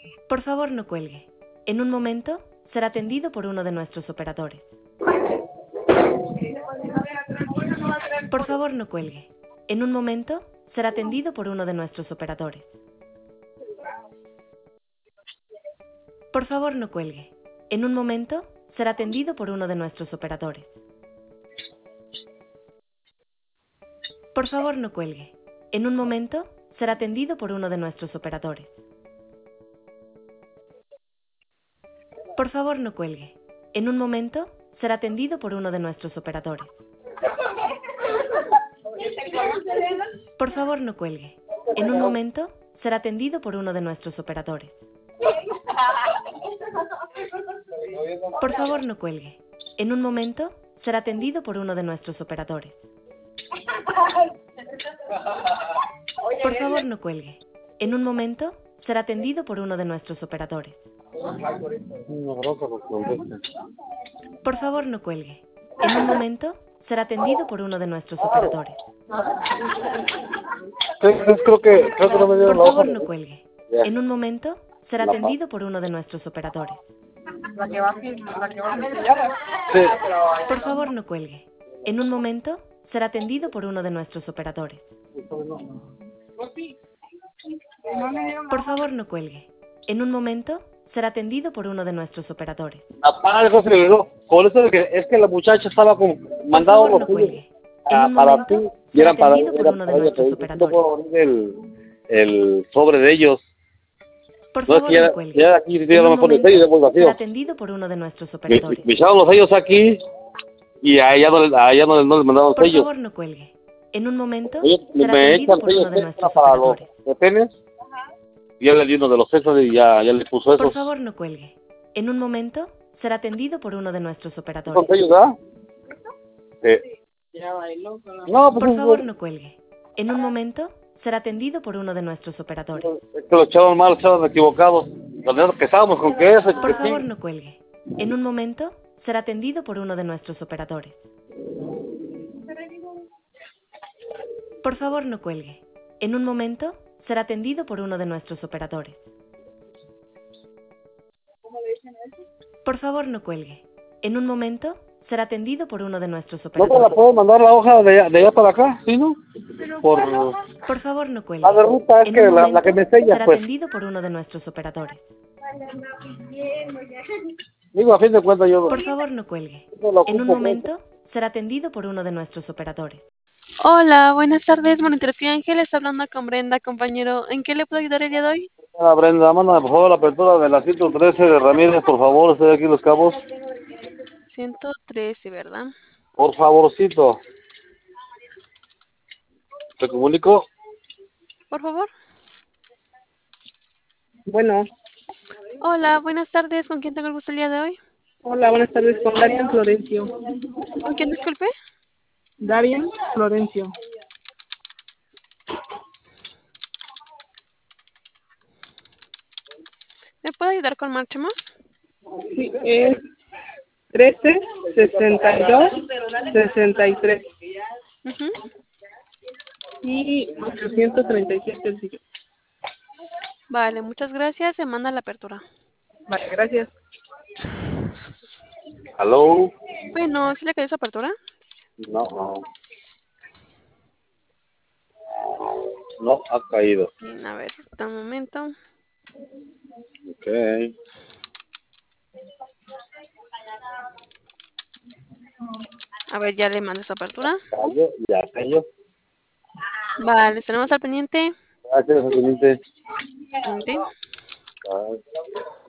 Por favor, no cuelgue. En un momento será atendido por uno de nuestros operadores. Por favor, no cuelgue. En un momento será atendido por uno de nuestros operadores. Por favor, no cuelgue. En un momento será atendido por uno de nuestros operadores. Por favor, no cuelgue. En un momento será atendido por uno de nuestros operadores. Por favor, no cuelgue. En un momento será atendido por uno de nuestros operadores. Por favor, no cuelgue. En un momento será atendido por uno de nuestros operadores. Por favor, no cuelgue. En un momento será atendido por uno de nuestros operadores. Por favor, no cuelgue. En un momento será atendido por uno de nuestros operadores. Por favor, no cuelgue. En un momento será atendido por uno de nuestros operadores. Creo que no me Por dieron la hoja. favor, no cuelgue. En un momento será atendido por uno de nuestros operadores. Sí. Por favor, no cuelgue. En un momento será atendido por uno de nuestros operadores. Por favor, no cuelgue. En un momento será atendido por uno de nuestros operadores. Algo se le olvidó. Por eso es que la muchacha estaba como Por mandado favor, no los cuelgue. En un para momento ti y será eran para atendido por uno de nuestros ella. No operadores. puedo abrir el sobre de ellos. Por No es favor, que no cuelgue. ya aquí En no un me pone el momento sello, después será vacío. atendido por uno de nuestros operadores. Me echaron los sellos aquí y a ella no les mandaron Por sellos. favor, no cuelgue. En un momento Ellos será me atendido echan por sellos uno de nuestros para los operadores. pepenes. Y ya le di uno de los sesos y ya le puso Por esos. favor, no cuelgue. En un momento será atendido por uno de nuestros ¿Son operadores. sellos, verdad? No, pues Por favor, no cuelgue. En un momento será atendido por uno de nuestros operadores. es que lo echaron mal, lo echaron equivocados. Nosotros que estábamos con que eso, Por que favor, sí. no cuelgue. En un momento será atendido por uno de nuestros operadores. Por favor, no cuelgue. En un momento será atendido por uno de nuestros operadores. Por favor, no cuelgue. En un momento será atendido por uno de nuestros ¿No te la operadores. puedo mandar la hoja de allá para acá? ¿Sí, no? Por favor, no cuelgue. La de ruta es En que un la momento que me sella, será pues. atendido por uno de nuestros operadores. Digo, a fin de cuentas yo Por favor, no cuelgue. no lo En un ocupo. momento será atendido por uno de nuestros operadores. Hola, buenas tardes, Monitoría Ángel, está hablando con Brenda, compañero. ¿En qué le puedo ayudar el día de hoy? Hola, Brenda, mándame por favor la apertura de la 113 de Ramírez, por favor, estoy aquí en Los Cabos. 113, ¿verdad? Por favorcito. ¿Te comunico? Por favor. Bueno, Hola, buenas tardes, ¿con quién tengo el gusto el día de hoy? hola, buenas tardes, con Darian Florencio. ¿Con quién disculpe? Darian Florencio. ¿Me puede ayudar con Marchemos? Sí, es 13 62 63 Ujú. y 837 el siguiente. Vale, muchas gracias, se manda la apertura. Vale, gracias. ¿Aló? Bueno, ¿sí le cayó esa apertura? No. No ha caído. Bien, a ver, un momento. Ok. A ver, ya le mando esa apertura. Ya cayó. Vale, estaremos al pendiente. Gracias, señorita. Pendiente. Bye.